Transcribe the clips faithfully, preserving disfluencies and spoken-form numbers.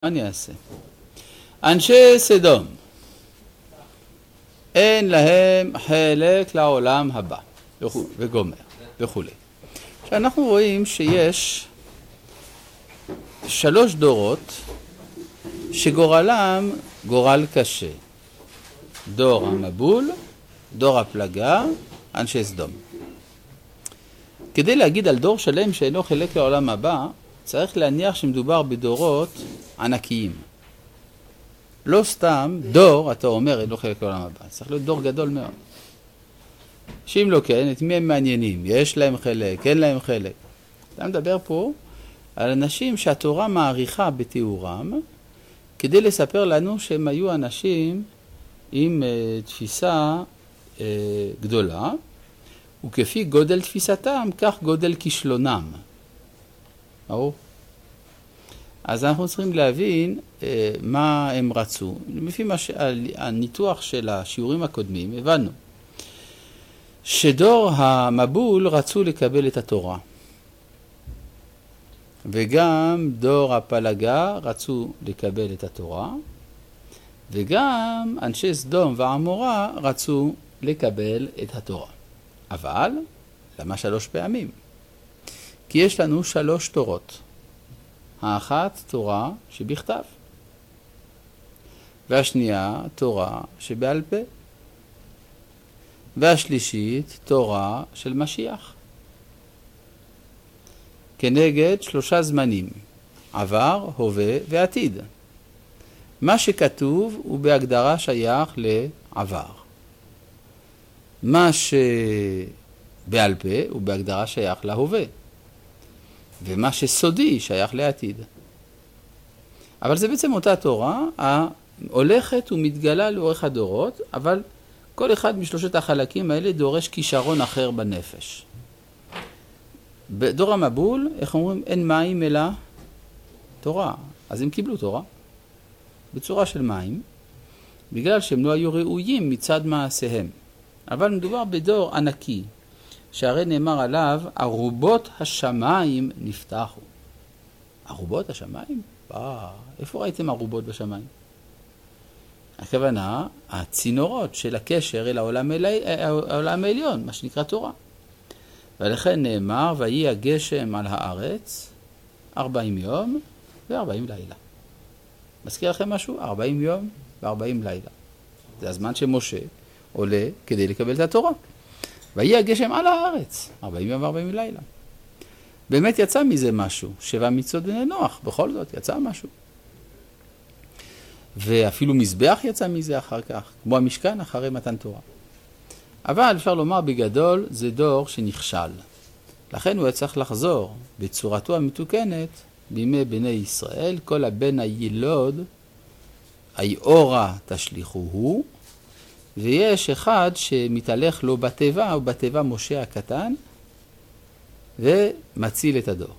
מה אני אעשה? אנשי סדום, אין להם חלק לעולם הבא, וגומר, וכו'. שאנחנו רואים שיש שלוש דורות שגורלם גורל קשה. דור המבול, דור הפלגה, אנשי סדום. כדי להגיד על דור שלם שאינו חלק לעולם הבא, צריך להניח שמדובר בדורות ענקיים. לא סתם דור, אתה אומר, אינו חלק לעולם הבא. צריך להיות דור גדול מאוד. שאם לא כן, את מי הם מעניינים? יש להם חלק, אין להם חלק. אתה מדבר פה על אנשים שהתורה מעריכה בתיאורם, כדי לספר לנו שהם היו אנשים עם uh, תפיסה uh, גדולה, וכפי גודל תפיסתם, כך גודל כישלונם. ברור? אז אנחנו צריכים להבין uh, מה הם רצו. לפי מה ש... הניתוח של השיעורים הקודמים, הבנו שדור המבול רצו לקבל את התורה. וגם דור הפלגה רצו לקבל את התורה. וגם אנשי סדום ועמורה רצו לקבל את התורה. אבל, למה שלוש פעמים? כי יש לנו שלוש תורות. האחת תורה שבכתב. והשנייה תורה שבעל פה. והשלישית תורה של משיח. כנגד שלושה זמנים, עבר, הווה ועתיד. מה שכתוב הוא בהגדרה שייך לעבר. מה שבעל פה הוא בהגדרה שייך להווה. ומה שסודי שייך לעתיד. אבל זה בעצם אותה תורה ההולכת ומתגלה לאורך הדורות, אבל כל אחד משלושת החלקים האלה דורש כישרון אחר בנפש. בדור המבול, איך אומרים, אין מים אלא תורה. אז הם קיבלו תורה בצורה של מים, בגלל שהם לא היו ראויים מצד מעשיהם. אבל מדובר בדור ענקי, שהרי נאמר עליו, ארובות השמיים נפתחו. ארובות השמיים? אה, איפה ראיתם ארובות בשמיים? הכוונה, הצינורות של הקשר אל העולם, אל... העולם העליון, מה שנקרא תורה. ולכן נאמר, ויהי הגשם על הארץ ארבעים יום וארבעים לילה. מזכיר לכם משהו? ארבעים יום וארבעים לילה. זה הזמן שמשה עולה כדי לקבל את התורה. ויהי הגשם על הארץ ארבעים יום וארבעים לילה. באמת יצא מזה משהו. שבע מצוות בני נוח, בכל זאת יצא משהו. ואפילו מזבח יצא מזה אחר כך, כמו המשכן אחרי מתן תורה. אבל אפשר לומר בגדול, זה דור שנכשל. לכן הוא צריך לחזור בצורתו המתוקנת בימי בני ישראל, כל הבן הילוד, היאורה תשליחוהו, ויש אחד שמתהלך לו בטבע, או בטבע משה הקטן, ומציל את הדור.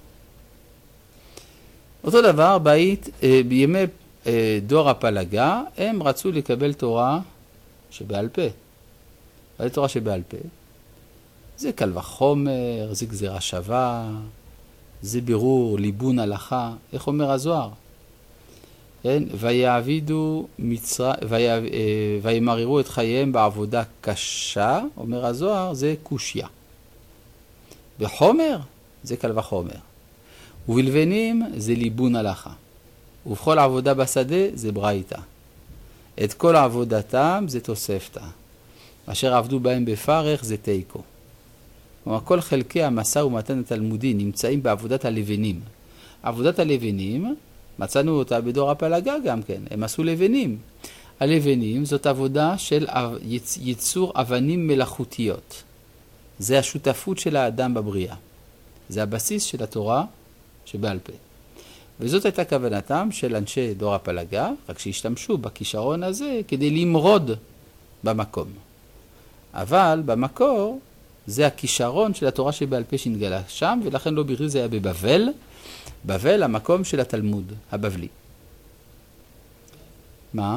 אותו דבר, בית, בימי דור הפלגה, הם רצו לקבל תורה שבעל פה. אבל תורה שבעל פה, זה קל וחומר, זה גזירה שווה, זה בירור, ליבון הלכה, איך אומר הזוהר? כן? ויעבידו מצרים, וימררו את חייהם בעבודה קשה, אומר הזוהר, זה קושיה. בחומר, זה קל וחומר. ובלבנים, זה ליבון הלכה. ובכל עבודה בשדה, זה ברייתא. את כל עבודתם, זה תוספתא. אשר עבדו בהם בפרך זה תיקו. כלומר, כל חלקי המשא ומתן התלמודי נמצאים בעבודת הלבנים. עבודת הלבנים, מצאנו אותה בדור הפלגה גם כן, הם עשו לבנים. הלבנים זאת עבודה של ייצור אבנים מלאכותיות. זה השותפות של האדם בבריאה. זה הבסיס של התורה שבעל פה. וזאת הייתה כוונתם של אנשי דור הפלגה, רק שהשתמשו בכישרון הזה כדי למרוד במקום. אבל במקור זה הכישרון של התורה שבעל פה שנגלה שם, ולכן לא בכדי זה היה בבבל, בבל המקום של התלמוד הבבלי. מה?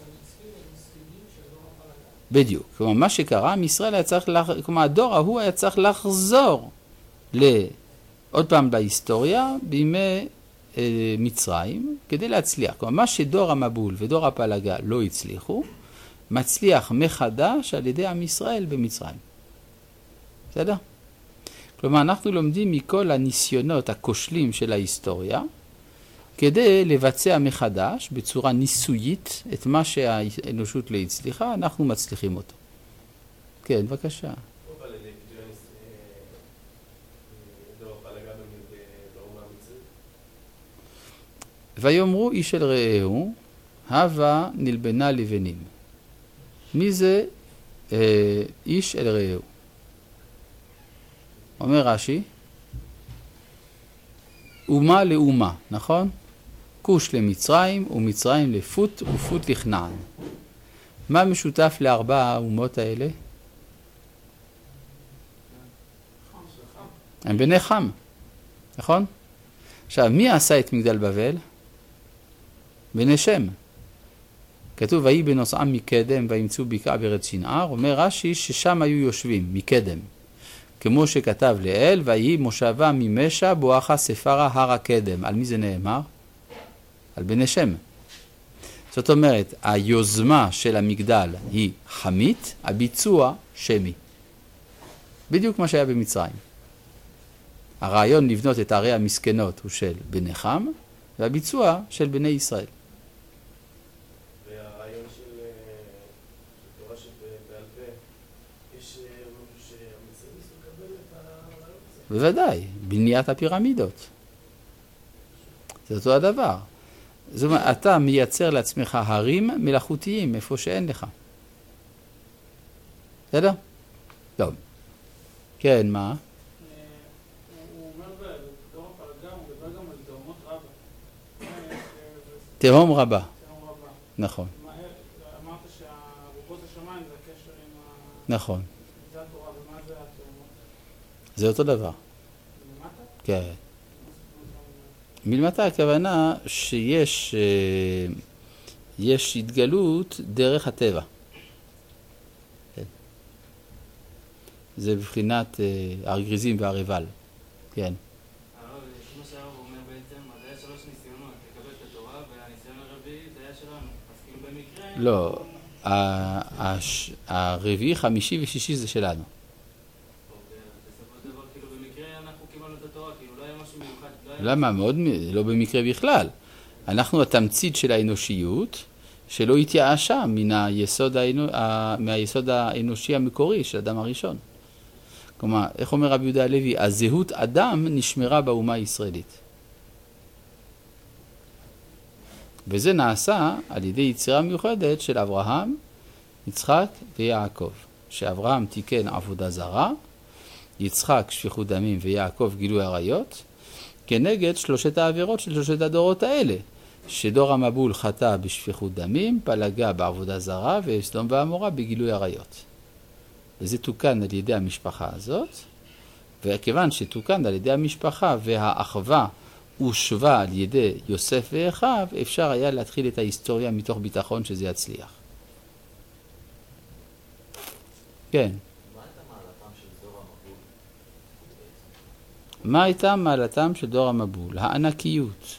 בדיוק. כלומר, מה שקרה, עם ישראל היה צריך, לח... כלומר, הדור ההוא היה צריך לחזור ל... עוד פעם בהיסטוריה, בימי אה, מצרים כדי להצליח. כלומר, מה שדור המבול ודור הפלגה לא הצליחו, מצליח מחדש על ידי עם ישראל במצרים. בסדר? כלומר, אנחנו לומדים מכל הניסיונות הכושלים של ההיסטוריה, כדי לבצע מחדש בצורה ניסויית את מה שהאנושות לא הצליחה, אנחנו מצליחים אותו. כן, בבקשה. ויאמרו איש אל רעהו, הווה נלבנה לבנים. מי זה אה, איש אל רעהו? אומר רש"י, אומה לאומה, נכון? כוש למצרים ומצרים לפוט ופוט לכנען. מה משותף לארבע האומות האלה? הם בני חם, נכון? עכשיו, מי עשה את מגדל בבל? בני שם. כתוב, ויהי בנוסעם מקדם וימצאו בקעה בארץ שנער, אומר רש"י ששם היו יושבים, מקדם. כמו שכתב לאל, ויהי מושבה ממשע בואכה ספרה הר הקדם. על מי זה נאמר? על בני שם. זאת אומרת, היוזמה של המגדל היא חמית, הביצוע שמי. בדיוק מה שהיה במצרים. הרעיון לבנות את הערי המסכנות הוא של בני חם, והביצוע של בני ישראל. והרעיון של תורה שבעל פה, יש משהו שהמצרים ניסו לקבל את הרעיון הזה? בוודאי, בניית הפירמידות. זה אותו הדבר. זאת אומרת, אתה מייצר לעצמך הרים מלאכותיים, איפה שאין לך. בסדר? טוב. כן, מה? הוא אומר בדור הפלגה, הוא מדבר גם על תאומות רבה. תהום רבה. תאום רבה. נכון. אמרת שהרובות השמיים זה הקשר עם ה... נכון. זה התורה, ומה זה התאומות? זה אותו דבר. מלמטה? כן. מלמטה הכוונה שיש יש התגלות דרך הטבע. כן. זה בבחינת הר גריזים והר עיבל. כן. הרב, כמו שהרב אומר בעצם, אז היה שלוש ניסיונות, לקבל את התורה, והניסיון הרביעי זה היה שלנו. אז כאילו במקרה... לא, הרביעי, חמישי ושישי זה שלנו. בסופו של דבר, כאילו במקרה אנחנו קיבלנו את התורה, כאילו לא היה משהו מיוחד. למה? מאוד, לא במקרה בכלל. אנחנו התמצית של האנושיות, שלא התייאשה מן היסוד, האנוש... מהיסוד האנושי המקורי של אדם הראשון. כלומר, איך אומר רבי יהודה הלוי? הזהות אדם נשמרה באומה הישראלית. וזה נעשה על ידי יצירה מיוחדת של אברהם, יצחק ויעקב. שאברהם תיקן עבודה זרה, יצחק שפיכות דמים ויעקב גילוי עריות, כנגד שלושת העבירות של שלושת הדורות האלה. שדור המבול חטא בשפיכות דמים, פלגה בעבודה זרה, וסדום ועמורה בגילוי עריות. וזה תוקן על ידי המשפחה הזאת, וכיוון שתוקן על ידי המשפחה והאחווה הושבה על ידי יוסף ואחיו, אפשר היה להתחיל את ההיסטוריה מתוך ביטחון שזה יצליח. כן. מה הייתה מעלתם של דור המבול? הענקיות.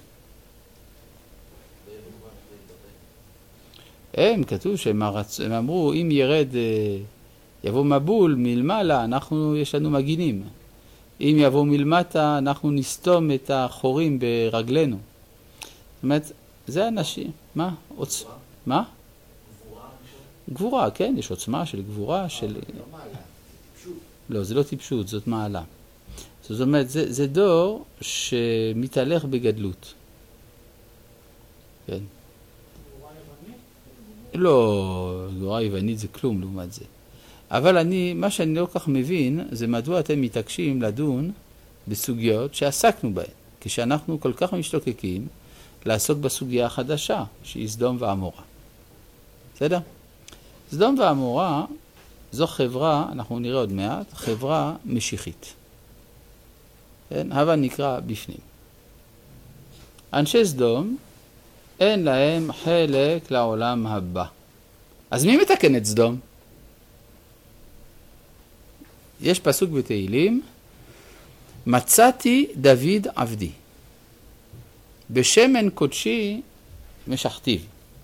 הם כתוב שהם הרצ... הם אמרו, אם ירד, יבוא מבול מלמעלה, אנחנו, יש לנו מגינים. אם יבוא מלמטה, אנחנו נסתום את החורים ברגלינו. זאת אומרת, זה אנשים. מה? עוצ... מה? גבורה? גבורה, כן, יש עוצמה של גבורה, של... לא מעלה, טיפשות. לא, זה לא טיפשות, זאת מעלה. זאת אומרת, זה, זה דור שמתהלך בגדלות. כן. גבורה יוונית? לא, גבורה יוונית זה כלום לעומת זה. אבל אני, מה שאני לא כך מבין, זה מדוע אתם מתעקשים לדון בסוגיות שעסקנו בהן, כשאנחנו כל כך משתוקקים לעסוק בסוגיה החדשה, שהיא סדום ועמורה. בסדר? סדום ועמורה זו חברה, אנחנו נראה עוד מעט, חברה משיחית. כן? הווה נקרא בפנים. אנשי סדום, אין להם חלק לעולם הבא. אז מי מתקן את סדום? יש פסוק בתהילים, מצאתי דוד עבדי. בשמן קודשי משחתיו.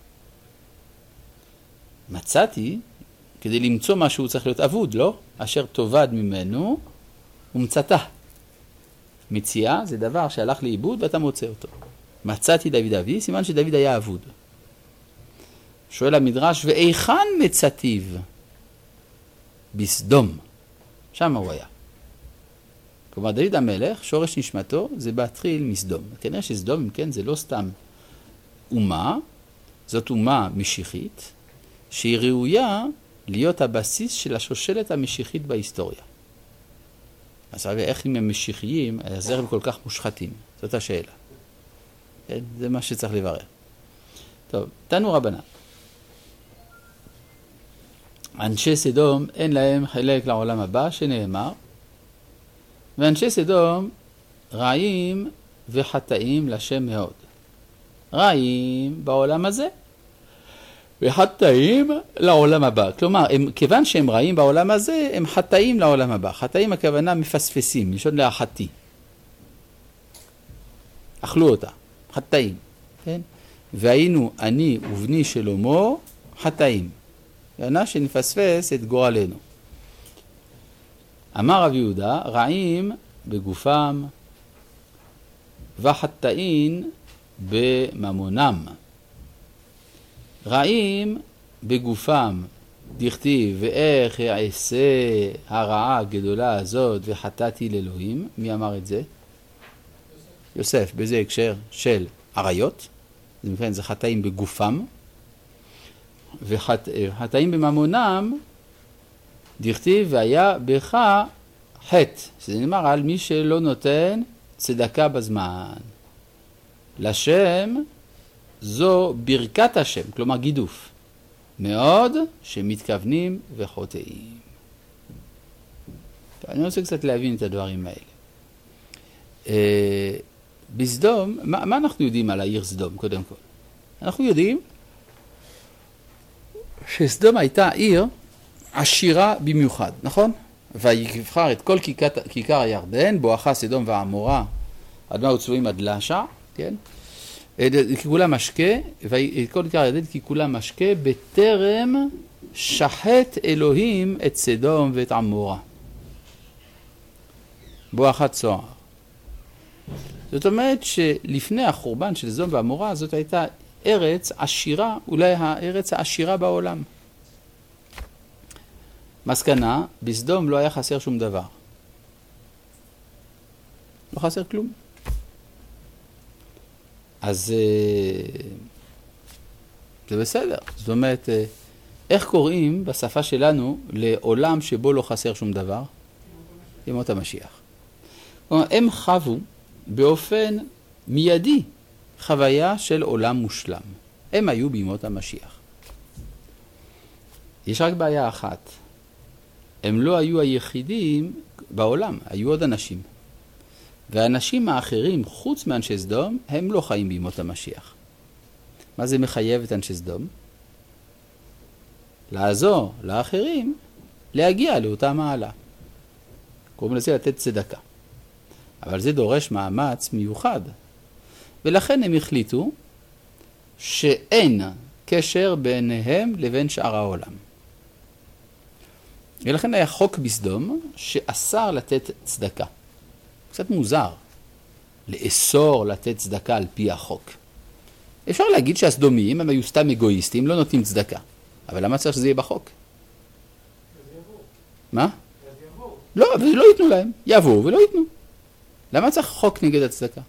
מצאתי, כדי למצוא משהו צריך להיות אבוד, לא? אשר תאבד ממנו ומצאתה. מציאה זה דבר שהלך לאיבוד ואתה מוצא אותו. מצאתי דוד אבי, סימן שדוד היה אבוד. שואל המדרש, ואיכן מצאתיו? בסדום. שם הוא היה. כלומר, דוד המלך, שורש נשמתו, זה בהתחיל מסדום. כנראה שסדום, אם כן, זה לא סתם אומה, זאת אומה משיחית, שהיא ראויה להיות הבסיס של השושלת המשיחית בהיסטוריה. אז איך אם הם משיחיים, אז הם כל כך מושחתים? זאת השאלה. כן? זה מה שצריך לברר. טוב, תנו רבנן. אנשי סדום אין להם חלק לעולם הבא, שנאמר, ואנשי סדום רעים וחטאים לשם מאוד. רעים בעולם הזה, וחטאים לעולם הבא. כלומר, הם, כיוון שהם רעים בעולם הזה, הם חטאים לעולם הבא. חטאים הכוונה מפספסים, לשון להחטיא. אכלו אותה, חטאים. כן? והיינו אני ובני שלמה חטאים. יענה שנפספס את גורלנו. אמר רב יהודה, רעים בגופם וחטאים בממונם. רעים בגופם, דכתיב, ואיך יעשה הרעה הגדולה הזאת וחטאתי לאלוהים. מי אמר את זה? יוסף, בזה הקשר של עריות. זה מכן, זה חטאים בגופם. וחטאים בממונם, דכתיב, והיה בך חטא. זה נאמר על מי שלא נותן צדקה בזמן. לשם זו ברכת השם, כלומר גידוף. מאוד שמתכוונים וחוטאים. אני רוצה קצת להבין את הדברים האלה. אה, בסדום, מה, מה אנחנו יודעים על העיר סדום, קודם כל? אנחנו יודעים שסדום הייתה עיר עשירה במיוחד, נכון? ויבחר את כל כיכת, כיכר הירדן, בואכה סדום ועמורה, עד מה וצבועים עד לשע, כן? ככולה משקה, וכל כיכר הירדן ככולה משקה, בטרם שחט אלוהים את סדום ואת עמורה. בואכה צוער. זאת אומרת שלפני החורבן של סדום ועמורה, זאת הייתה ארץ עשירה, אולי הארץ העשירה בעולם. מסקנה, בסדום לא היה חסר שום דבר. לא חסר כלום. אז זה בסדר. זאת אומרת, איך קוראים בשפה שלנו לעולם שבו לא חסר שום דבר? ימות המשיח. כלומר, הם חוו באופן מיידי חוויה של עולם מושלם. הם היו בימות המשיח. יש רק בעיה אחת. הם לא היו היחידים בעולם, היו עוד אנשים. והאנשים האחרים, חוץ מאנשי סדום, הם לא חיים בימות המשיח. מה זה מחייב את אנשי סדום? לעזור לאחרים להגיע לאותה מעלה. קוראים לזה לתת צדקה. אבל זה דורש מאמץ מיוחד. ולכן הם החליטו שאין קשר ביניהם לבין שאר העולם. ולכן היה חוק בסדום שאסר לתת צדקה. קצת מוזר לאסור לתת צדקה על פי החוק. אפשר להגיד שהסדומיים הם היו סתם אגואיסטים, לא נותנים צדקה. אבל למה צריך שזה יהיה בחוק? אז יבואו. מה? אז יבואו. לא, אבל לא ייתנו להם. יבואו ולא ייתנו. למה צריך חוק נגד הצדקה?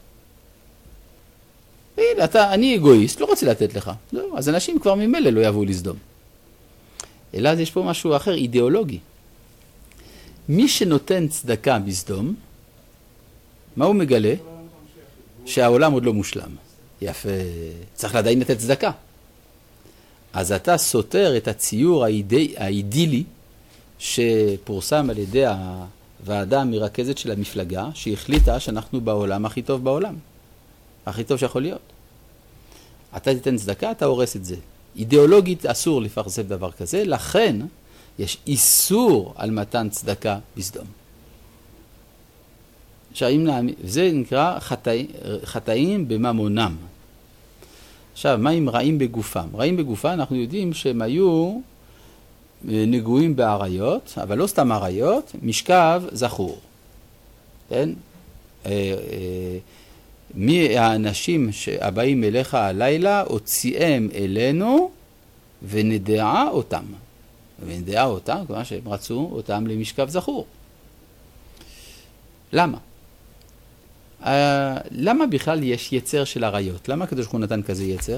הנה, אתה, אני אגואיסט, לא רוצה לתת לך. לא, אז אנשים כבר ממילא לא יבואו לסדום. אלא יש פה משהו אחר, אידיאולוגי. מי שנותן צדקה בסדום, מה הוא מגלה? שהעולם עוד לא מושלם. יפה, צריך עדיין לתת צדקה. אז אתה סותר את הציור האידי, האידילי שפורסם על ידי הוועדה המרכזת של המפלגה, שהחליטה שאנחנו בעולם הכי טוב בעולם. הכי טוב שיכול להיות. אתה תיתן צדקה, אתה הורס את זה. אידיאולוגית אסור לפרסם דבר כזה, לכן יש איסור על מתן צדקה בסדום. רשעים להעמיד, זה נקרא חטאים, חטאים בממונם. עכשיו, מה עם רעים בגופם? רעים בגופם, אנחנו יודעים שהם היו נגועים בעריות, אבל לא סתם עריות, משכב זכור. כן? מי האנשים הבאים אליך הלילה, הוציאם אלינו ונדעה אותם. ונדעה אותם, כלומר שהם רצו אותם למשכב זכור. למה? Uh, למה בכלל יש יצר של עריות? למה הקדוש ברוך הוא נתן כזה יצר?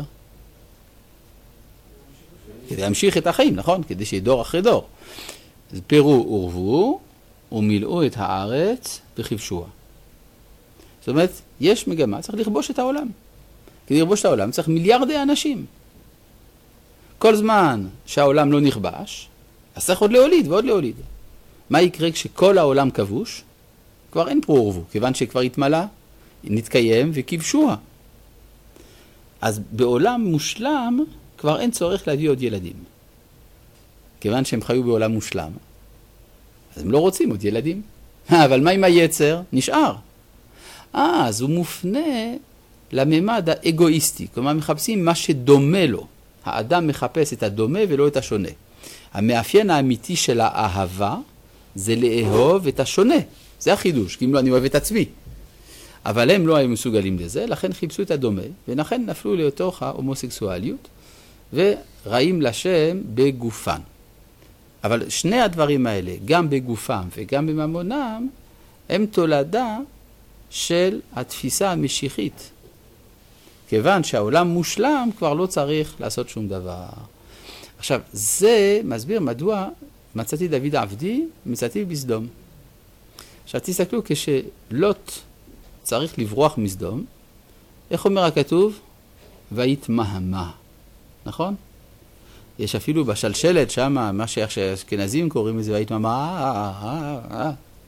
כדי להמשיך את החיים, נכון? כדי שיהיה דור אחרי דור. אז פירו ורבו ומילאו את הארץ וכבשוה. זאת אומרת, יש מגמה, צריך לכבוש את העולם. כדי לכבוש את העולם צריך מיליארדי אנשים. כל זמן שהעולם לא נכבש, אז צריך עוד להוליד ועוד להוליד. מה יקרה כשכל העולם כבוש? כבר אין פרו ורבו, כיוון שכבר התמלא, נתקיים וכבשוה. אז בעולם מושלם כבר אין צורך להביא עוד ילדים. כיוון שהם חיו בעולם מושלם, אז הם לא רוצים עוד ילדים. אבל מה עם היצר? נשאר. אה, אז הוא מופנה לממד האגואיסטי, כלומר מחפשים מה שדומה לו. האדם מחפש את הדומה ולא את השונה. המאפיין האמיתי של האהבה זה לאהוב את השונה. זה החידוש, כי אם לא אני אוהב את עצמי. אבל הם לא היו מסוגלים לזה, לכן חיפשו את הדומה, ולכן נפלו לתוך ההומוסקסואליות, ורעים לשם בגופן. אבל שני הדברים האלה, גם בגופם וגם בממונם, הם תולדה של התפיסה המשיחית. כיוון שהעולם מושלם, כבר לא צריך לעשות שום דבר. עכשיו, זה מסביר מדוע מצאתי דוד עבדי, מצאתי בסדום. עכשיו תסתכלו, כשלוט צריך לברוח מסדום, איך אומר הכתוב? ויתמהמה, נכון? יש אפילו בשלשלת שם, מה שהאשכנזים קוראים לזה, ויתמהמה.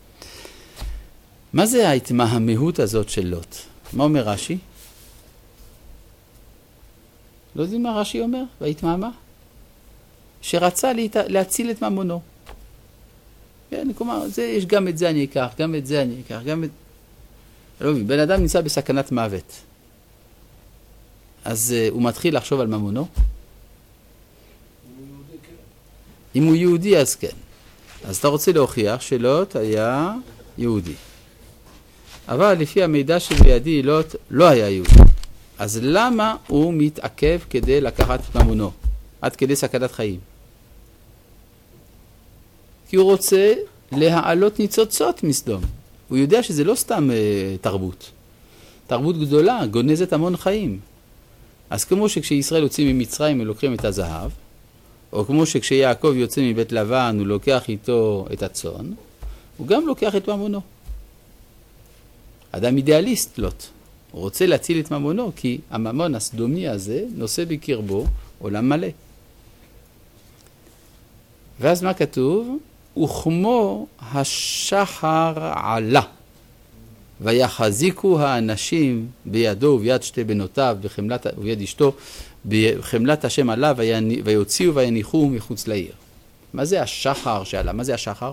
מה זה ההתמהמהות הזאת של לוט? מה אומר רש"י? לא יודעים מה רש"י אומר? ויתמהמה? שרצה להציל את ממונו. כן, כלומר, זה, יש גם את זה אני אקח, גם את זה אני אקח, גם את... לא מבין, בן אדם נמצא בסכנת מוות. אז uh, הוא מתחיל לחשוב על ממונו. אם הוא יהודי, אז כן. אז אתה רוצה להוכיח שלוט היה יהודי. אבל לפי המידע שבידי, לוט לא היה יהודי. אז למה הוא מתעכב כדי לקחת את ממונו? עד כדי סכנת חיים. כי הוא רוצה להעלות ניצוצות מסדום. הוא יודע שזה לא סתם uh, תרבות. תרבות גדולה, גונזת המון חיים. אז כמו שכשישראל יוצאים ממצרים הם לוקחים את הזהב, או כמו שכשיעקב יוצא מבית לבן הוא לוקח איתו את הצאן, הוא גם לוקח את ממונו. אדם אידיאליסט לוט. הוא רוצה להציל את ממונו, כי הממון הסדומי הזה נושא בקרבו עולם מלא. ואז מה כתוב? וכמו השחר עלה, ויחזיקו האנשים בידו וביד שתי בנותיו בחמלת, וביד אשתו בחמלת השם עלה, ויוציאו ויניחו מחוץ לעיר. מה זה השחר שעלה? מה זה השחר?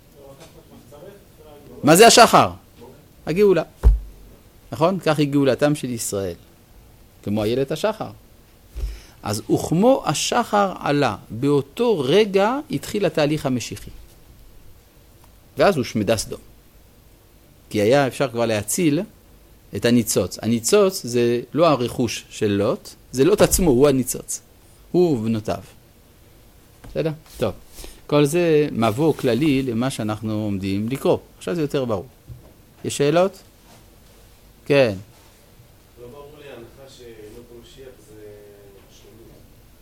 מה זה השחר? הגאולה. נכון? כך היא גאולתם של ישראל. כמו איילת השחר. אז וכמו השחר עלה, באותו רגע התחיל התהליך המשיחי. ואז הוא שמדה סדום. כי היה אפשר כבר להציל את הניצוץ. הניצוץ זה לא הרכוש של לוט, זה לוט עצמו, הוא הניצוץ. הוא ובנותיו. בסדר? טוב. כל זה מבוא כללי למה שאנחנו עומדים לקרוא. עכשיו זה יותר ברור. יש שאלות? כן. לא ברור לי ההנחה שימות המשיח זה השלמות.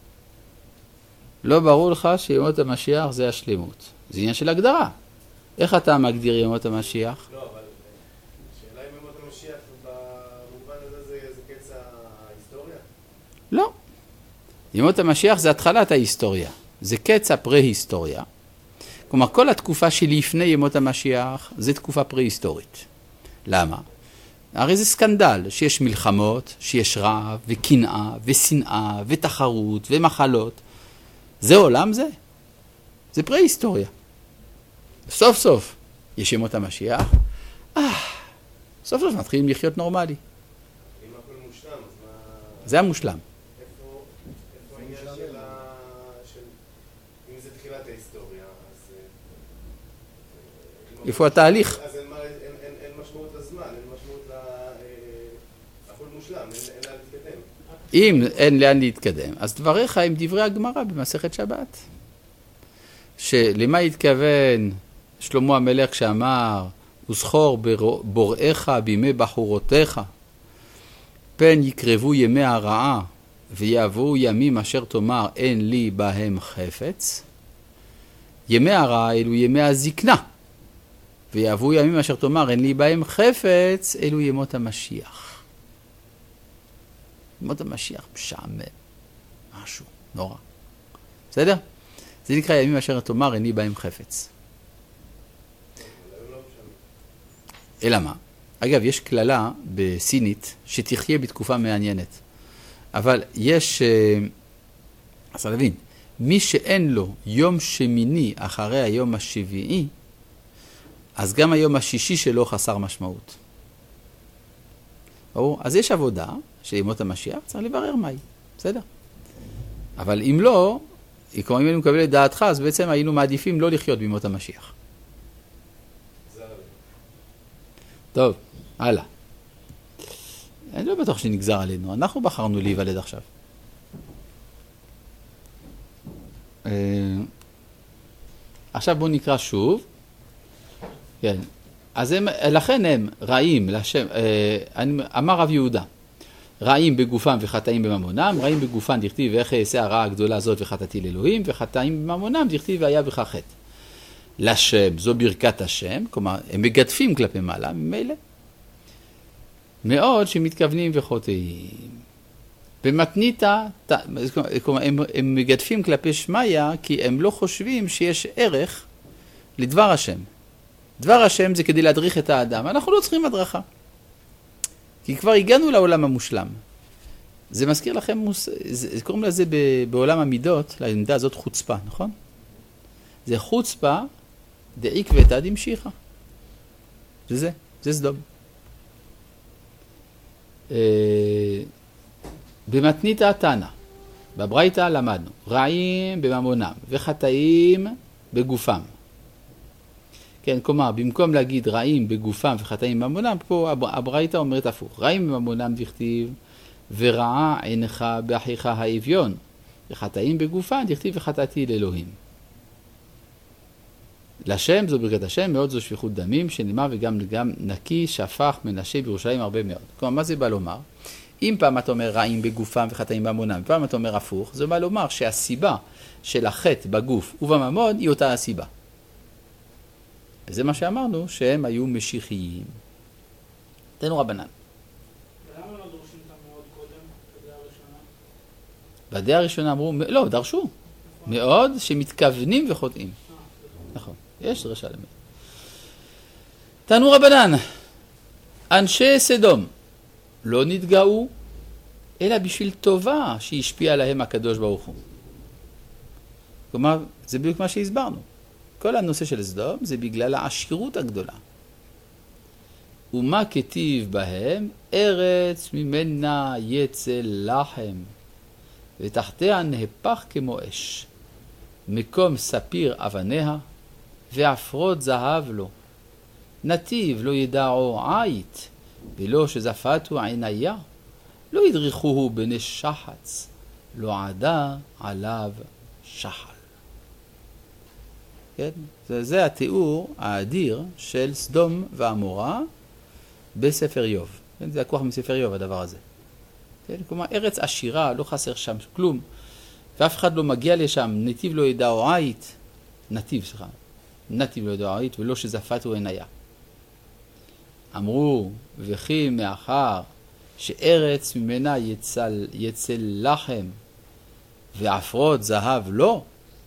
לא ברור לך שימות המשיח זה השלמות. זה עניין של הגדרה. איך אתה מגדיר ימות המשיח? לא, אבל שאלה אם ימות המשיח במובן הזה זה, זה קץ ההיסטוריה? לא. ימות המשיח זה התחלת ההיסטוריה. זה קץ הפרה-היסטוריה. כלומר, כל התקופה שלפני ימות המשיח זה תקופה פרה-היסטורית. למה? הרי זה סקנדל שיש מלחמות, שיש רעב וקנאה ושנאה ותחרות ומחלות. זה עולם זה. זה פרה-היסטוריה. סוף סוף יש ימות המשיח. אה, סוף סוף מתחילים לחיות נורמלי. אם הכל מושלם, אז מה... זה המושלם. איפה העניין של ה... אם זה תחילת ההיסטוריה, אז... איפה התהליך? אז אין משמעות לזמן, אין משמעות ל... הכל מושלם, אין לאן להתקדם. אם אין לאן להתקדם, אז דבריך הם דברי הגמרא במסכת שבת. שלמה התכוון שלמה המלך שאמר, וזכור בוראיך בימי בחורותיך, פן יקרבו ימי הרעה, ויעברו ימים אשר תאמר אין לי בהם חפץ. ימי הרעה אלו ימי הזקנה, ויעברו ימים אשר תאמר אין לי בהם חפץ, אלו ימות המשיח. ימות המשיח משעמם, משהו נורא. בסדר? זה נקרא ימים אשר תאמר אין לי בהם חפץ. אלא מה? אגב, יש כללה בסינית שתחיה בתקופה מעניינת. אבל יש, אז להבין, מי שאין לו יום שמיני אחרי היום השביעי, אז גם היום השישי שלו חסר משמעות. ברור? אז יש עבודה של ימות המשיח, צריך לברר מהי, בסדר? אבל אם לא, כלומר אם היינו מקבל את דעתך, אז בעצם היינו מעדיפים לא לחיות בימות המשיח. טוב, הלאה. אני לא בטוח שנגזר עלינו, אנחנו בחרנו להיוולד עכשיו. עכשיו בואו נקרא שוב. כן. אז הם, לכן הם רעים, לשם, אמר רב יהודה, רעים בגופם וחטאים בממונם, רעים בגופם דכתיב ואיך אעשה הרעה הגדולה הזאת וחטאתי לאלוהים, וחטאים בממונם דכתיב והיה בך חטא. לשם, זו ברכת השם, כלומר, הם מגדפים כלפי מעלה, ממילא. מאוד שמתכוונים וחוטאים. במתניתא, כלומר, הם, הם מגדפים כלפי שמיה, כי הם לא חושבים שיש ערך לדבר השם. דבר השם זה כדי להדריך את האדם. אנחנו לא צריכים הדרכה. כי כבר הגענו לעולם המושלם. זה מזכיר לכם, זה, קוראים לזה בעולם המידות, לעמדה הזאת חוצפה, נכון? זה חוצפה, דעיק ותד המשיכה. זה זה, זה סדום. במתנית התנא, בברייתא למדנו, רעים בממונם וחטאים בגופם. כן, כלומר, במקום להגיד רעים בגופם וחטאים בממונם, פה הברייתא אומרת הפוך. רעים בממונם דכתיב, ורעה עינך באחיך האביון, וחטאים בגופם דכתיב וחטאתי לאלוהים. לשם, זו ברכת השם, מאוד זו שפיכות דמים, שנאמר וגם גם נקי, שפך, מנשה בירושלים הרבה מאוד. כלומר, מה זה בא לומר? אם פעם אתה אומר רעים בגופם וחטאים בממונם, פעם אתה אומר הפוך, זה בא לומר שהסיבה של החטא בגוף ובממון היא אותה הסיבה. וזה מה שאמרנו, שהם היו משיחיים. תנו רבנן. ולמה לא דורשים אותם מאוד קודם, בדעה הראשונה? בדעה הראשונה אמרו, לא, דרשו. מאוד שמתכוונים וחוטאים. נכון, יש דרשה למד. תנו רבנן, אנשי סדום לא נתגאו, אלא בשביל טובה שהשפיע עליהם הקדוש ברוך הוא. כלומר, זה בדיוק מה שהסברנו. כל הנושא של סדום זה בגלל העשירות הגדולה. ומה כתיב בהם? ארץ ממנה יצא לחם, ותחתיה נהפך כמו אש. מקום ספיר אבניה, ועפרות זהב לו. נתיב לא ידעו עית, ולא שזפתו עיניה. לא ידריכוהו בני שחץ, לא עדה עליו שחל. כן? זה, זה התיאור האדיר של סדום ועמורה בספר איוב. כן? זה הכוח מספר איוב הדבר הזה. כן? כלומר, ארץ עשירה, לא חסר שם כלום, ואף אחד לא מגיע לשם, נתיב לא ידעו עית, נתיב, סליחה, נתיב לא ידעו עית, ולא שזפתו עיניה. אמרו, וכי מאחר שארץ ממנה יצל, יצל לחם ועפרות זהב לא,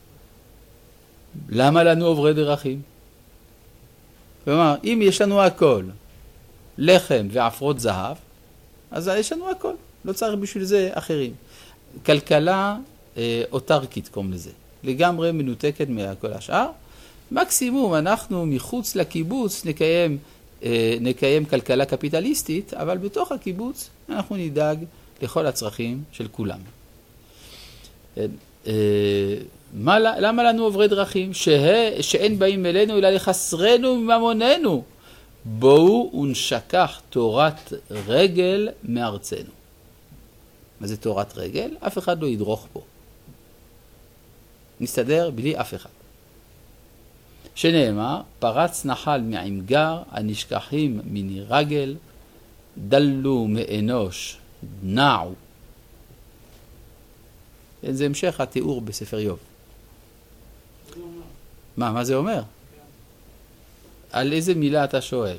למה לנו עוברי דרכים? כלומר, אם יש לנו הכל, לחם ועפרות זהב, אז יש לנו הכל. לא צריך בשביל זה אחרים. כלכלה אה, אוטרקית קוראים לזה. לגמרי מנותקת מכל השאר. מקסימום אנחנו מחוץ לקיבוץ נקיים נקיים כלכלה קפיטליסטית, אבל בתוך הקיבוץ אנחנו נדאג לכל הצרכים של כולם. מה, למה לנו עוברי דרכים? שה, שאין באים אלינו אלא לחסרנו מממוננו. בואו ונשכח תורת רגל מארצנו. מה זה תורת רגל? אף אחד לא ידרוך פה. נסתדר בלי אף אחד. שנאמר, פרץ נחל מעמגר, הנשכחים מני רגל, דלו מאנוש, נעו. זה המשך התיאור בספר איוב. מה, מה זה אומר? על איזה מילה אתה שואל?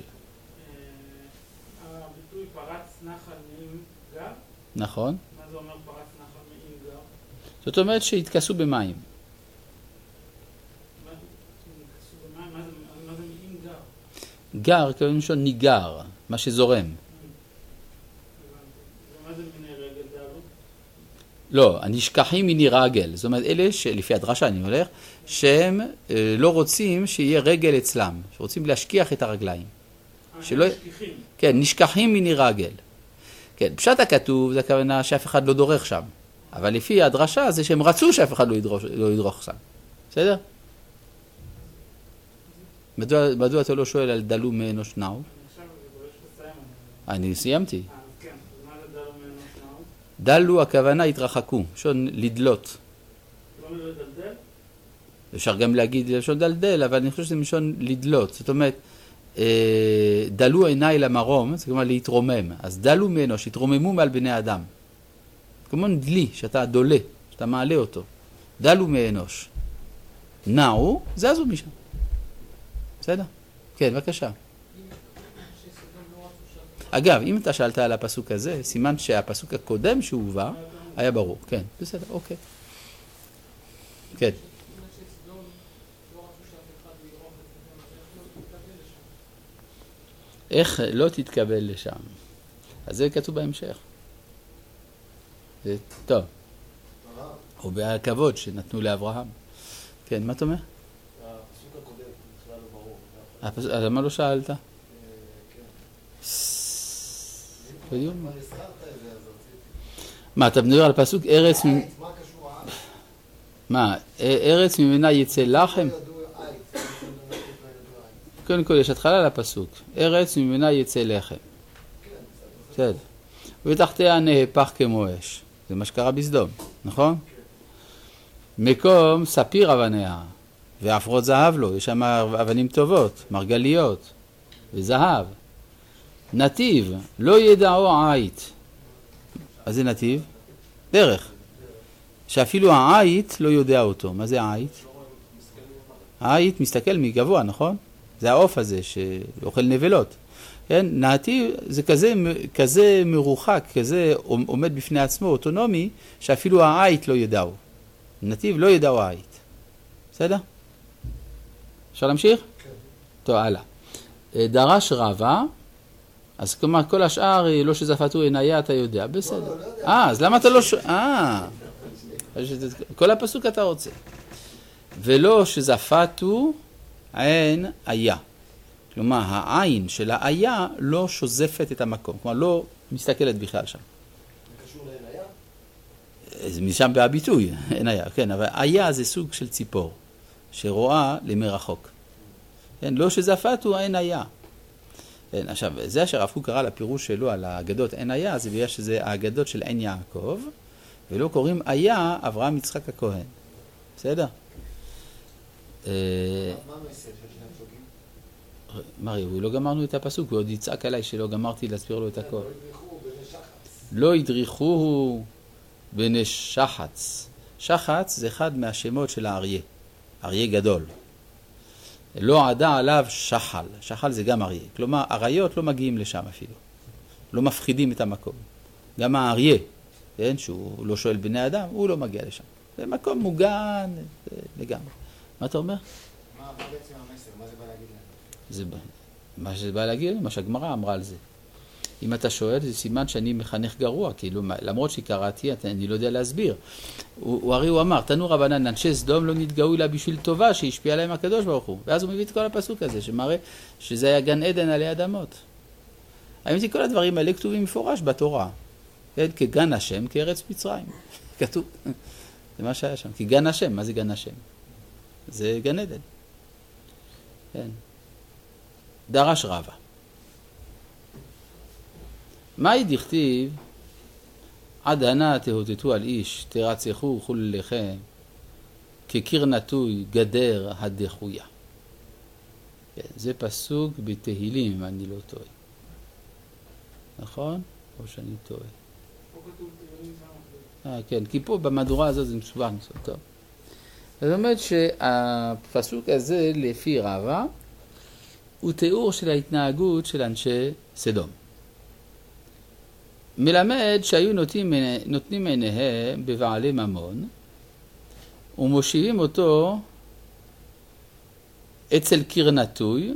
הביטוי פרץ נחל מעמגר. נכון. מה זה אומר פרץ נחל מעמגר? זאת אומרת שהתכסו במים. מה זה מעמגר? גר, כאילו למשל ניגר, מה שזורם. ומה זה מיני רגל דלו? לא, הנשכחים מני רגל. זאת אומרת, אלה שלפי הדרשה אני הולך, שהם אה, לא רוצים שיהיה רגל אצלם, שרוצים להשכיח את הרגליים. שלא... נשכחים. כן, נשכחים מני רגל. כן, פשט הכתוב זה הכוונה שאף אחד לא דורך שם. אבל לפי הדרשה זה שהם רצו שאף אחד לא ידרוך, לא ידרוך שם. בסדר? מדוע, מדוע אתה לא שואל על דלו מאנוש נעו? אני עכשיו גולש לסיים. אני סיימתי. אה, אז כן, אז מה זה דלו מאנוש נעו? דלו הכוונה התרחקו, שון לדלות. לא לדלדל? אפשר גם להגיד לשון דלדל, אבל אני חושב שזה משון לדלות. זאת אומרת, אה, דלו עיניי למרום, זה כלומר להתרומם. אז דלו מאנוש, התרוממו מעל בני אדם. כמו דלי, שאתה דולה, שאתה מעלה אותו. דלו מאנוש. נעו, זזו משם. בסדר? כן, בבקשה. אגב, אם אתה שאלת על הפסוק הזה, סימן שהפסוק הקודם שהובא היה ברור. כן, בסדר, אוקיי. כן. איך לא תתקבל לשם? אז זה כתוב בהמשך. זה טוב. או בכבוד שנתנו לאברהם. כן, מה אתה אומר? הפסוק הקודם, בכלל לא ברור. הפסוק, אז למה לא שאלת? כן. בדיוק. כבר הזכרת את זה, אז רציתי. מה, אתה מדבר על פסוק ארץ... מ- מה קשור העית? מה, ארץ ממנה יצא לחם? לא ידעו עית. לא ידעו עית. קודם כל יש התחלה לפסוק. ארץ ממנה יצא לחם. בסדר. ותחתיה נהפך כמו אש. זה מה שקרה בסדום, נכון? מקום ספיר אבניה, ועפרות זהב לו, יש שם אבנים טובות, מרגליות, וזהב. נתיב, לא ידעו עית. אז זה נתיב? דרך. שאפילו העית לא יודע אותו. מה זה העית? העית מסתכל מגבוה, נכון? זה העוף הזה שאוכל נבלות. כן? נתיב זה כזה, כזה מרוחק, כזה עומד בפני עצמו, אוטונומי, שאפילו העית לא ידעו. נתיב לא ידעו העית. בסדר? אפשר להמשיך? כן. טוב, הלאה. דרש רבה, אז כלומר כל השאר לא שזפתו עיניה אתה יודע, בסדר. אה, אז למה אתה לא ש... אה, כל הפסוק אתה רוצה. ולא שזפתו עין היה. כלומר, העין של היה לא שוזפת את המקום, כלומר לא מסתכלת בכלל שם. זה קשור לעין היה? זה משם בהביטוי, אין היה, כן, אבל היה זה סוג של ציפור, שרואה למרחוק. כן, לא שזפתו אין היה. כן, עכשיו, זה אשר הרב קוק קרא לפירוש שלו על האגדות אין היה, זה בגלל שזה האגדות של עין יעקב, ולא קוראים היה אברהם יצחק הכהן. בסדר? מה המסר של שני הפסוקים? מרי, הוא לא גמרנו את הפסוק, הוא עוד יצעק עליי שלא גמרתי להסביר לו את הכל. לא ידריכו בני שחץ. לא ידריכוהו בני שחץ. שחץ זה אחד מהשמות של האריה, אריה גדול. לא עדה עליו שחל, שחל זה גם אריה. כלומר, אריות לא מגיעים לשם אפילו. לא מפחידים את המקום. גם האריה, כן, שהוא לא שואל בני אדם, הוא לא מגיע לשם. זה מקום מוגן לגמרי. מה אתה אומר? מה בעצם המסר? מה זה בא להגיד להם? זה, מה שזה בא להגיד, מה שהגמרא אמרה על זה. אם אתה שואל, זה סימן שאני מחנך גרוע, כאילו, למרות שקראתי, אני לא יודע להסביר. הוא, הוא הרי הוא אמר, תנו רבנן, אנשי סדום לא נתגאו אלא בשביל טובה, שהשפיע עליהם הקדוש ברוך הוא. ואז הוא מביא את כל הפסוק הזה, שמראה שזה היה גן עדן עלי אדמות. האמת, כל הדברים האלה כתובים מפורש בתורה. כן, כגן השם, כארץ מצרים. כתוב. זה מה שהיה שם. כי גן השם, מה זה גן השם? זה גן עדן. כן. דרש רבא. מהי דכתיב, עד הנה תהותתו על איש, תרצחו כולכם, כקיר נטוי גדר הדחויה. כן, זה פסוק בתהילים, אם אני לא טועה. נכון? או שאני טועה. פה כתוב תהילים שם. אה, כן, כי פה במהדורה הזאת זה מסובך מסובך. טוב. זאת אומרת שהפסוק הזה, לפי רבא, הוא תיאור של ההתנהגות של אנשי סדום. מלמד שהיו נותנים, נותנים עיניהם בבעלי ממון, ומושיבים אותו אצל קיר נטוי,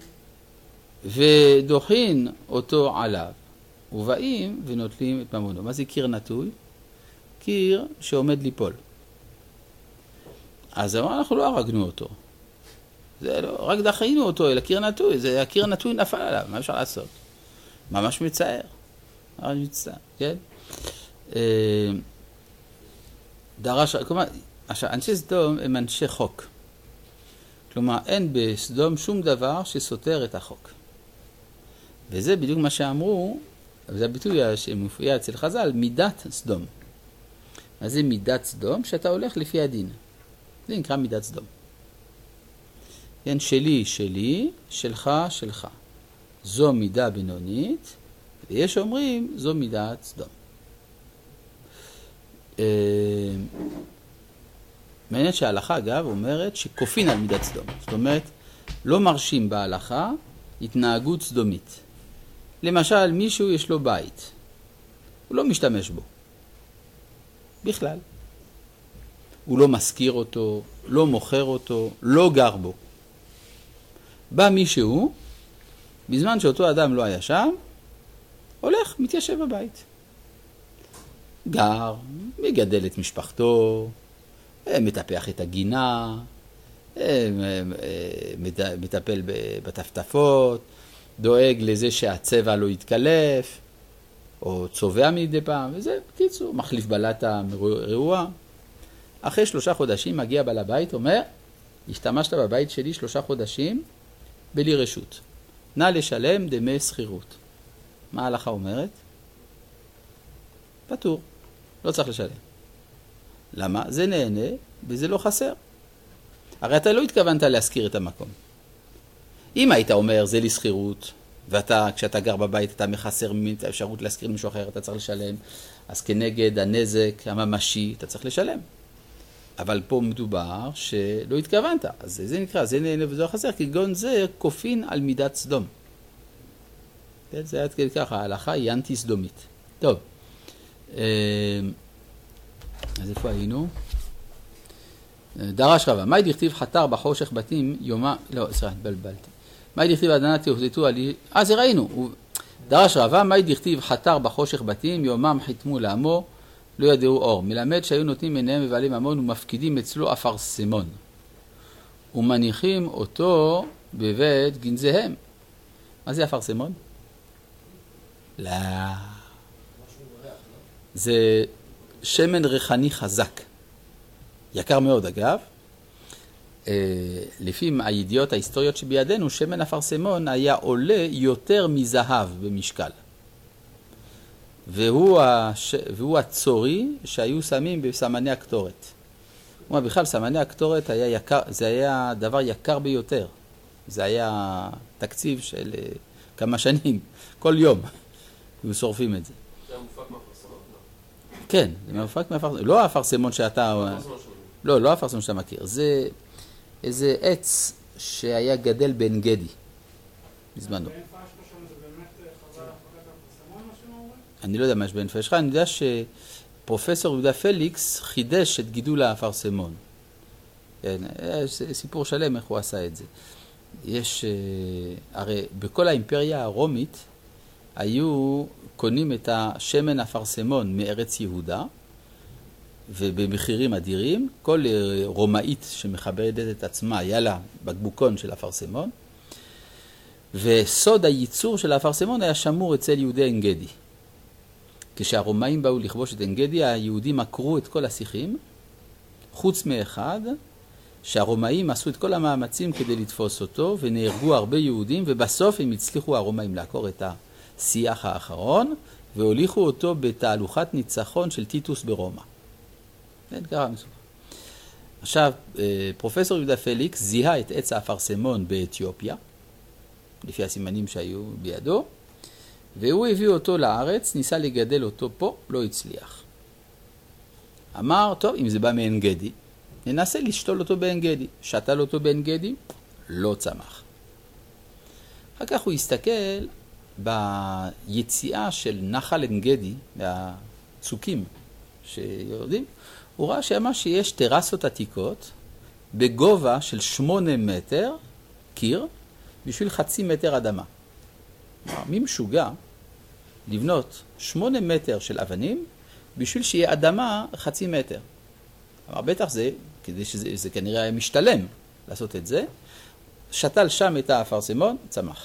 ודוחין אותו עליו, ובאים ונוטלים את ממונו. מה זה קיר נטוי? קיר שעומד ליפול. אז אנחנו לא הרגנו אותו. זה לא, רק דחינו אותו אל הקיר נטוי, זה הקיר נטוי נפל עליו, מה אפשר לעשות? ממש מצער. ממש מצער, כן? דרש, כלומר, אנשי סדום הם אנשי חוק. כלומר, אין בסדום שום דבר שסותר את החוק. וזה בדיוק מה שאמרו, וזה הביטוי שמופיע אצל חז"ל, מידת סדום. מה זה מידת סדום? שאתה הולך לפי הדין. זה נקרא מידת סדום. כן, שלי, שלי, שלך, שלך. זו מידה בינונית, ויש אומרים, זו מידת סדום. מעניין שההלכה, אגב, אומרת שכופין על מידת סדום. זאת אומרת, לא מרשים בהלכה התנהגות סדומית. למשל, מישהו יש לו בית. הוא לא משתמש בו. בכלל. הוא לא מזכיר אותו, לא מוכר אותו, לא גר בו. בא מישהו, בזמן שאותו אדם לא היה שם, הולך, מתיישב בבית. גר, מגדל את משפחתו, מטפח את הגינה, מטפל בטפטפות, דואג לזה שהצבע לא יתקלף, או צובע מדי פעם, וזה, בקיצור, מחליף בלטה רעועה. אחרי שלושה חודשים מגיע בעל הבית, אומר, השתמשת בבית שלי שלושה חודשים בלי רשות. נא לשלם דמי שכירות. מה ההלכה אומרת? פטור, לא צריך לשלם. למה? זה נהנה וזה לא חסר. הרי אתה לא התכוונת להזכיר את המקום. אם היית אומר, זה לי שכירות, ואתה, כשאתה גר בבית, אתה מחסר את האפשרות להזכיר למישהו אחר, אתה צריך לשלם, אז כנגד הנזק הממשי, אתה צריך לשלם. אבל פה מדובר שלא התכוונת, אז זה נקרא, זה נהנה וזה לא חסר, כי גון זה כופין על מידת סדום. זה היה כדי ככה, ההלכה היא אנטי סדומית. טוב, אז איפה היינו? דרש רבא, מה דכתיב חתר בחושך בתים יומה, לא, סליחה, התבלבלתי. מה דכתיב עדנה תהותתו על... אה, זה ראינו. דרש רבא, מה דכתיב חתר בחושך בתים יומם חיתמו לעמו, לא ידעו אור. מלמד שהיו נותנים עיניהם מבעלי ממון ומפקידים אצלו אפרסמון. ומניחים אותו בבית גנזיהם. מה זה אפרסמון? לא. זה שמן ריחני חזק. יקר מאוד אגב. לפי הידיעות ההיסטוריות שבידינו, שמן אפרסמון היה עולה יותר מזהב במשקל. והוא, הש... והוא הצורי שהיו שמים בסמני הקטורת. כלומר, בכלל, סמני הקטורת היה יקר, זה היה דבר יקר ביותר. זה היה תקציב של כמה שנים, כל יום. היו שורפים את זה. זה היה מופק מאפרסמון? לא. כן, זה מופק מאפרסמון. לא האפרסמון שאתה... לא, לא האפרסמון שאתה מכיר. זה איזה עץ שהיה גדל בן גדי. בזמנו. אני לא יודע מה יש בין פשחה, אני יודע שפרופסור יהודה פליקס חידש את גידול האפרסמון. כן, יש סיפור שלם איך הוא עשה את זה. יש, הרי בכל האימפריה הרומית היו קונים את השמן אפרסמון מארץ יהודה, ובמחירים אדירים, כל רומאית שמכבדת את עצמה, היה לה בקבוקון של אפרסמון, וסוד הייצור של האפרסמון היה שמור אצל יהודי עין גדי. כשהרומאים באו לכבוש את עין גדי, היהודים עקרו את כל השיחים, חוץ מאחד, שהרומאים עשו את כל המאמצים כדי לתפוס אותו, ונהרגו הרבה יהודים, ובסוף הם הצליחו הרומאים לעקור את השיח האחרון, והוליכו אותו בתהלוכת ניצחון של טיטוס ברומא. כן, קרה מסופר. עכשיו, פרופסור יהודה פליקס זיהה את עץ האפרסמון באתיופיה, לפי הסימנים שהיו בידו, והוא הביא אותו לארץ, ניסה לגדל אותו פה, לא הצליח. אמר, טוב, אם זה בא מעין גדי, ננסה לשתול אותו בעין גדי. שתל אותו בעין גדי, לא צמח. אחר כך הוא הסתכל ביציאה של נחל עין גדי, מהצוקים שיורדים, הוא ראה שמה שיש טרסות עתיקות בגובה של שמונה מטר קיר בשביל חצי מטר אדמה. מי משוגע לבנות שמונה מטר של אבנים בשביל שיהיה אדמה חצי מטר. אבל בטח זה, כדי שזה זה כנראה היה משתלם לעשות את זה, שתל שם את האפרסמון, צמח.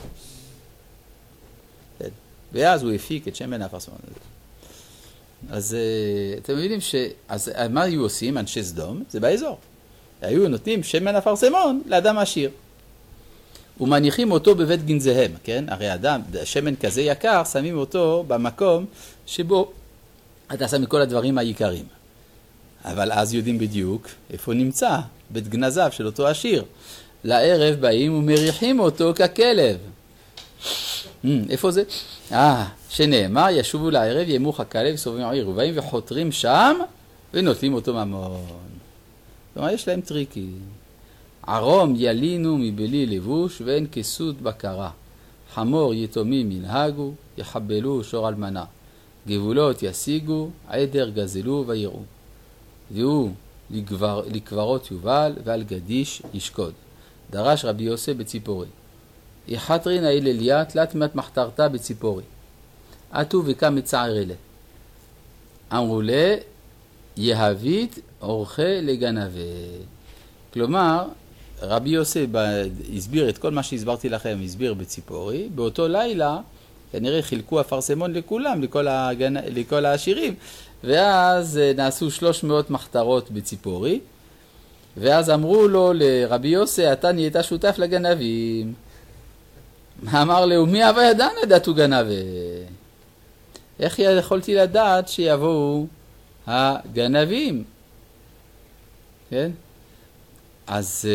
ואז הוא הפיק את שמן האפרסמון הזה. אז אתם מבינים ש... אז מה היו עושים אנשי סדום? זה באזור. היו נותנים שמן אפרסמון לאדם עשיר. ומניחים אותו בבית גנזיהם, כן? הרי אדם, שמן כזה יקר, שמים אותו במקום שבו אתה שם כל הדברים העיקריים. אבל אז יודעים בדיוק איפה נמצא בית גנזיו של אותו עשיר. לערב באים ומריחים אותו ככלב. איפה זה? אה, שנאמר, ישובו לערב, ימוך הכלב, סובבים העיר, ובאים וחותרים שם, ונוטלים אותו ממון. כלומר, יש להם טריקי. ערום ילינו מבלי לבוש, ואין כסות בקרה. חמור יתומים ינהגו, יחבלו שור אלמנה. גבולות ישיגו, עדר גזלו ויראו. והוא לגבר, לקברות יובל, ועל גדיש ישקוד. דרש רבי יוסף בציפורי. יחתרין האל אליה, תלת מת מחתרתה בציפורי. עטו וקם מצער אלה. אמרו לה, יהבית אורחה לגנבה. כלומר, רבי יוסף הסביר את כל מה שהסברתי לכם, הסביר בציפורי. באותו לילה, כנראה חילקו אפרסמון לכולם, לכל, הגנ... לכל העשירים. ואז נעשו שלוש מאות מחתרות בציפורי. ואז אמרו לו לרבי יוסף, אתה נהיית שותף לגנבים. אמר לו, מי אבא ידען לדעתו גנבה? איך יכולתי לדעת שיבואו הגנבים? כן? אז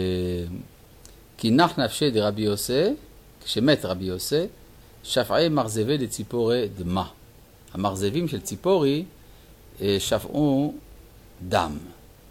כי נח נפשי דרבי יוסף, כשמת רבי יוסף, שפעי מרזבי לציפורי דמה. המרזבים של ציפורי שפעו דם.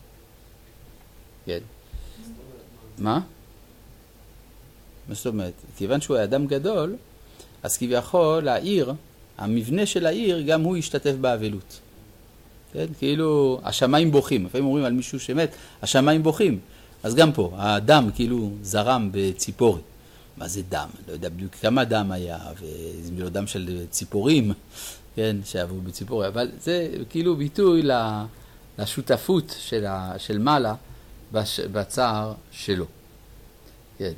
כן. מה? מה זאת אומרת? כיוון שהוא היה אדם גדול, אז כביכול העיר, המבנה של העיר, גם הוא השתתף באבלות. כן? כאילו, השמיים בוכים. לפעמים אומרים על מישהו שמת, השמיים בוכים. אז גם פה, הדם כאילו זרם בציפורי. מה זה דם? לא יודע בדיוק כמה דם היה, וזה לא דם של ציפורים, כן, שעברו בציפורי. אבל זה כאילו ביטוי לשותפות של, ה, של מעלה בצער שלו. כן.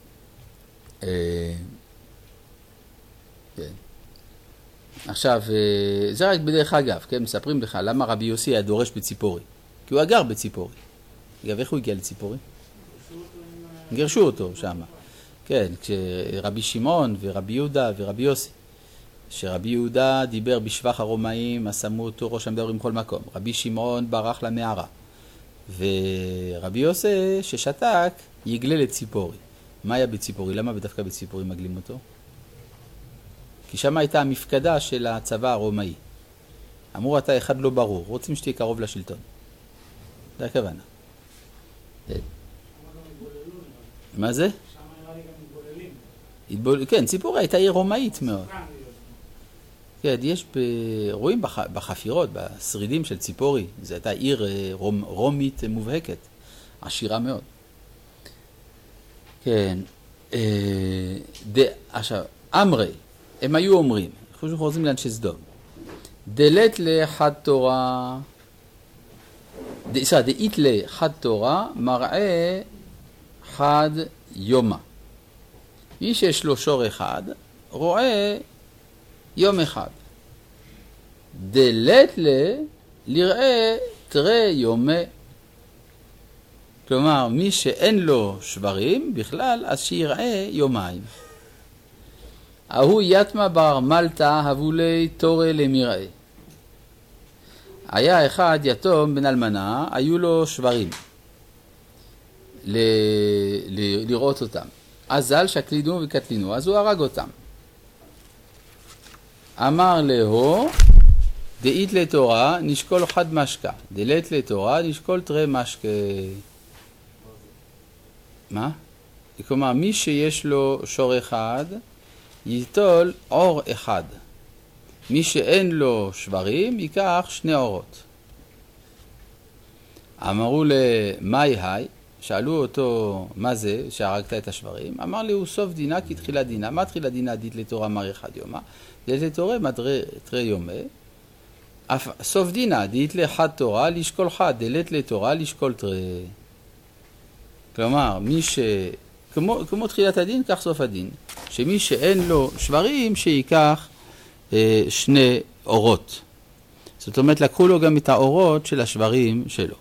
כן. עכשיו, זה רק בדרך אגב, כן, מספרים לך למה רבי יוסי היה דורש בציפורי. כי הוא אגר בציפורי. אגב, איך הוא הגיע לציפורי? גרשו אותו שם. כן, כשרבי שמעון ורבי יהודה ורבי יוסי. שרבי יהודה דיבר בשבח הרומאים, אז שמו אותו ראש המדברים בכל מקום. רבי שמעון ברח למערה. ורבי יוסי ששתק יגלה לציפורי. מה היה בציפורי? למה דווקא בציפורי מגלים אותו? כי שם הייתה המפקדה של הצבא הרומאי. אמרו, אתה אחד לא ברור, רוצים שתהיה קרוב לשלטון. זה הכוונה. מה זה? שם נראה לי גם מתבוללים. התבול... כן, ציפורי הייתה עיר רומאית מאוד. כן, יש ב... רואים בח... בחפירות, בשרידים של ציפורי, זו הייתה עיר רומ... רומית מובהקת, עשירה מאוד. כן, ד... עכשיו, אמרי, הם היו אומרים, אנחנו חוזרים לאנשי סדום, דלת לחד תורה, סליחה, דאית לחד תורה, מראה חד יומה. מי שיש לו שור אחד, רואה יום אחד. דלת ל, לראה תרי יומי. כלומר, מי שאין לו שברים בכלל, אז שיראה יומיים. ההוא יתמה בר מלטה הבולי תורה למראה. היה אחד יתום בן אלמנה, היו לו שברים ל... ל... לראות אותם. אזל שקלינו וקטלינו, אז הוא הרג אותם. אמר לו, דאית לתורה נשקול חד משקה, דלת לתורה נשקול תרי משקה. מה? כלומר, מי שיש לו שור אחד, ייטול עור אחד. מי שאין לו שברים, ייקח שני עורות. אמרו למאי היי, שאלו אותו מה זה שהרגת את השברים, אמר לי הוא סוף דינה כי תחילה דינה. מה תחילה דינה? דית לתורה מר אחד יומה, דית לתורה מדרי תרי יומי. סוף דינה דית לחד תורה לשקול חד, דלת לתורה לשקול תרי. כלומר, מי ש... כמו, כמו תחילת הדין, כך סוף הדין. שמי שאין לו שברים, שיקח אה, שני אורות. זאת אומרת, לקחו לו גם את האורות של השברים שלו.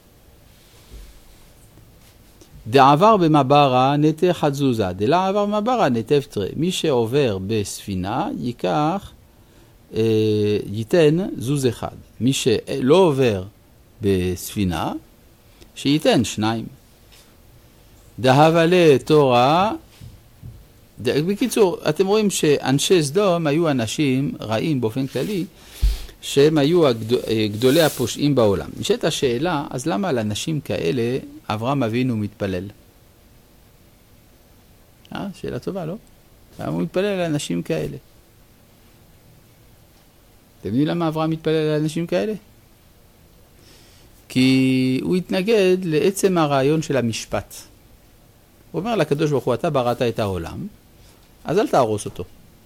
דעבר במברה נטה חד זוזה, דלה עבר במברה נטה פטרי. מי שעובר בספינה, ייקח, אה, ייתן זוז אחד. מי שלא עובר בספינה, שייתן שניים. דהבה לתורה, בקיצור, אתם רואים שאנשי סדום היו אנשים רעים באופן כללי, שהם היו גדולי הפושעים בעולם. נשאלת השאלה, אז למה על אנשים כאלה אברהם אבינו מתפלל? אה, שאלה טובה, לא? למה הוא מתפלל על אנשים כאלה? אתם יודעים למה אברהם מתפלל על אנשים כאלה? כי הוא התנגד לעצם הרעיון של המשפט. הוא אומר לקדוש ברוך הוא, אתה בראת את העולם, אז אל תהרוס אותו.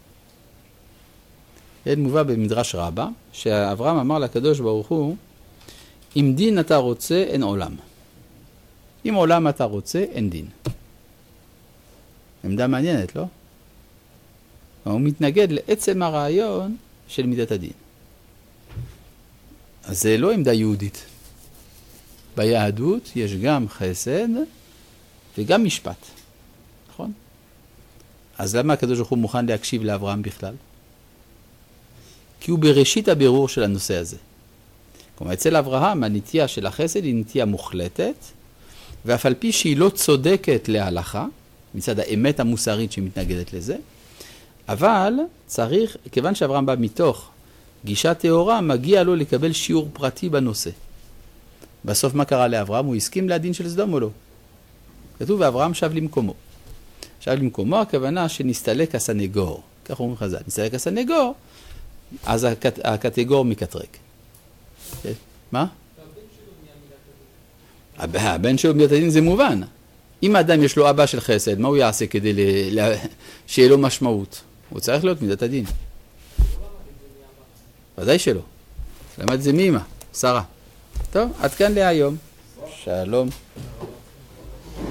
אין מובא במדרש רבה, שאברהם אמר לקדוש ברוך הוא, אם דין אתה רוצה, אין עולם. אם עולם אתה רוצה, אין דין. עמדה מעניינת, לא? הוא מתנגד לעצם הרעיון של מידת הדין. אז זה לא עמדה יהודית. ביהדות יש גם חסד וגם משפט. נכון? אז למה הקדוש ברוך הוא מוכן להקשיב לאברהם בכלל? כי הוא בראשית הבירור של הנושא הזה. כלומר, אצל אברהם הנטייה של החסד היא נטייה מוחלטת, ואף על פי שהיא לא צודקת להלכה, מצד האמת המוסרית שמתנגדת לזה, אבל צריך, כיוון שאברהם בא מתוך גישה תאורה, מגיע לו לקבל שיעור פרטי בנושא. בסוף מה קרה לאברהם? הוא הסכים לדין של סדום או לא? כתוב, ואברהם שב למקומו. שב למקומו, הכוונה שנסתלק הסנגור. כך אומרים חז"ל, נסתלק הסנגור, אז הקט... הקטגור מקטרק. מה? הבן שלו מידת הדין זה מובן. אם האדם יש לו אבא של חסד, מה הוא יעשה כדי ל... ל... שיהיה לו משמעות? הוא צריך להיות מידת הדין. ודאי שלא. למד זה מאמא, שרה. טוב, עד כאן להיום. שלום.